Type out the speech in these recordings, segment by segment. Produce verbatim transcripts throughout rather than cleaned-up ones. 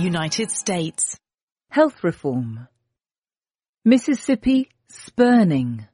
United States. Health reform. Mississippi spurning.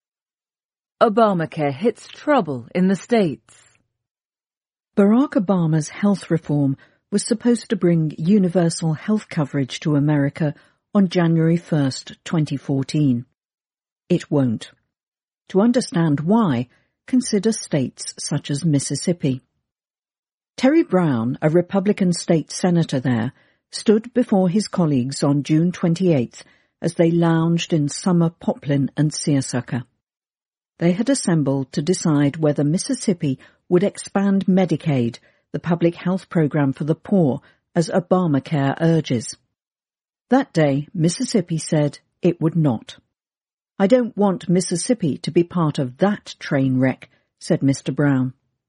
Obamacare hits trouble in the States. Barack Obama's health reform was supposed to bring universal health coverage to America on January first, twenty fourteen. It won't. To understand why, consider states such as Mississippi. Terry Brown, a Republican state senator there, stood before his colleagues on June twenty-eighth as they lounged in summer poplin and seersucker. They had assembled to decide whether Mississippi would expand Medicaid, the public health program for the poor, as Obamacare urges. That day, Mississippi said it would not. "I don't want Mississippi to be part of that train wreck," said Mister Brown.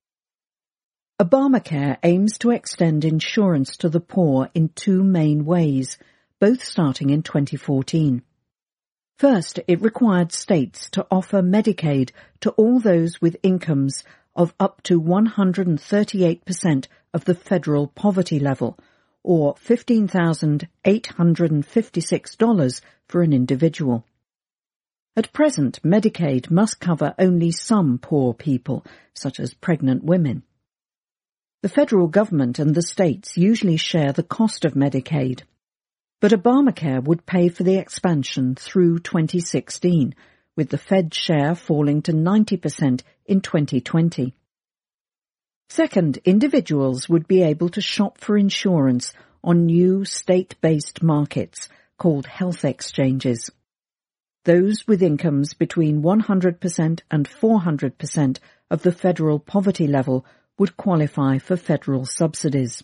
Obamacare aims to extend insurance to the poor in two main ways, both starting in twenty fourteen. First, it required states to offer Medicaid to all those with incomes of up to one hundred thirty-eight percent of the federal poverty level, or fifteen thousand eight hundred fifty-six dollars for an individual. At present, Medicaid must cover only some poor people, such as pregnant women. The federal government and the states usually share the cost of Medicaid, but Obamacare would pay for the expansion through twenty sixteen, with the Fed share falling to ninety percent in twenty twenty. Second, individuals would be able to shop for insurance on new state-based markets called health exchanges. Those with incomes between one hundred percent and four hundred percent of the federal poverty level would qualify for federal subsidies.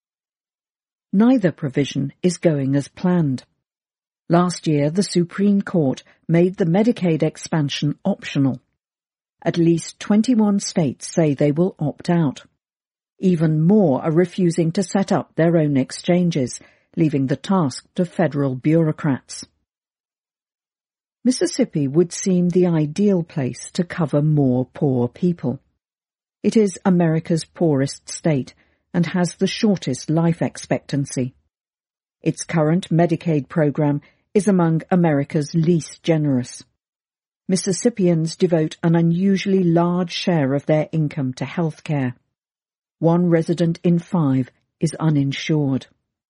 Neither provision is going as planned. Last year, the Supreme Court made the Medicaid expansion optional. At least twenty-one states say they will opt out. Even more are refusing to set up their own exchanges, leaving the task to federal bureaucrats. Mississippi would seem the ideal place to cover more poor people. It is America's poorest state and has the shortest life expectancy. Its current Medicaid program is among America's least generous. Mississippians devote an unusually large share of their income to health care. One resident in five is uninsured.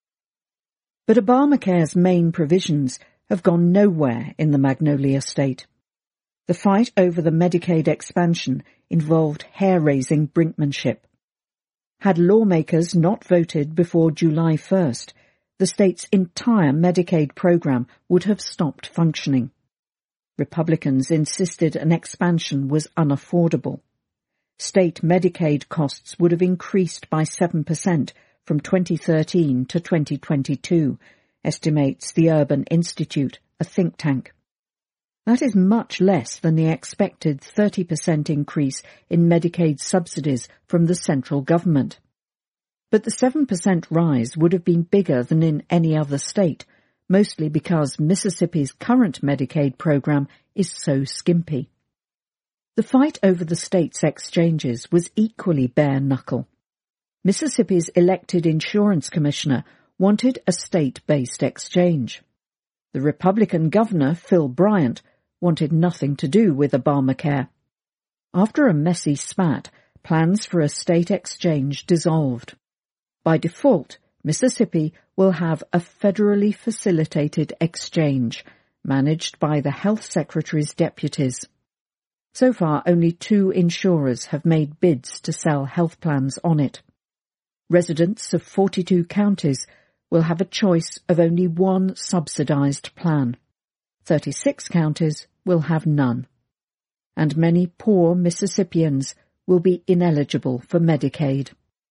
But Obamacare's main provisions have gone nowhere in the Magnolia State. The fight over the Medicaid expansion involved hair-raising brinkmanship. Had lawmakers not voted before July first, the state's entire Medicaid program would have stopped functioning. Republicans insisted an expansion was unaffordable. State Medicaid costs would have increased by seven percent from twenty thirteen to twenty twenty-two, estimates the Urban Institute, a think tank. That is much less than the expected thirty percent increase in Medicaid subsidies from the central government. But the seven percent rise would have been bigger than in any other state, mostly because Mississippi's current Medicaid program is so skimpy. The fight over the state's exchanges was equally bare-knuckle. Mississippi's elected insurance commissioner wanted a state-based exchange. The Republican governor, Phil Bryant, wanted nothing to do with Obamacare. After a messy spat, plans for a state exchange dissolved. By default, Mississippi will have a federally facilitated exchange, managed by the health secretary's deputies. So far, only two insurers have made bids to sell health plans on it. Residents of forty-two counties will have a choice of only one subsidized plan. thirty-six counties will have none. And many poor Mississippians will be ineligible for Medicaid.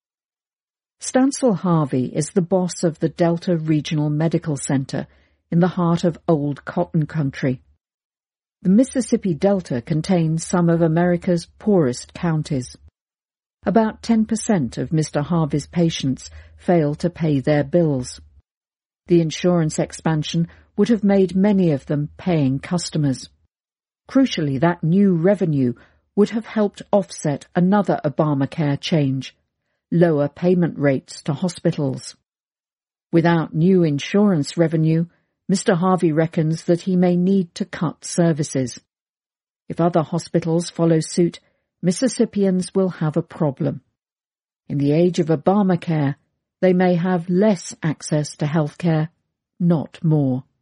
Stancil Harvey is the boss of the Delta Regional Medical Center in the heart of old cotton country. The Mississippi Delta contains some of America's poorest counties. About ten percent of Mister Harvey's patients fail to pay their bills. The insurance expansion would have made many of them paying customers. Crucially, that new revenue would have helped offset another Obamacare change, lower payment rates to hospitals. Without new insurance revenue, Mister Harvey reckons that he may need to cut services. If other hospitals follow suit, Mississippians will have a problem. In the age of Obamacare, they may have less access to health care, not more.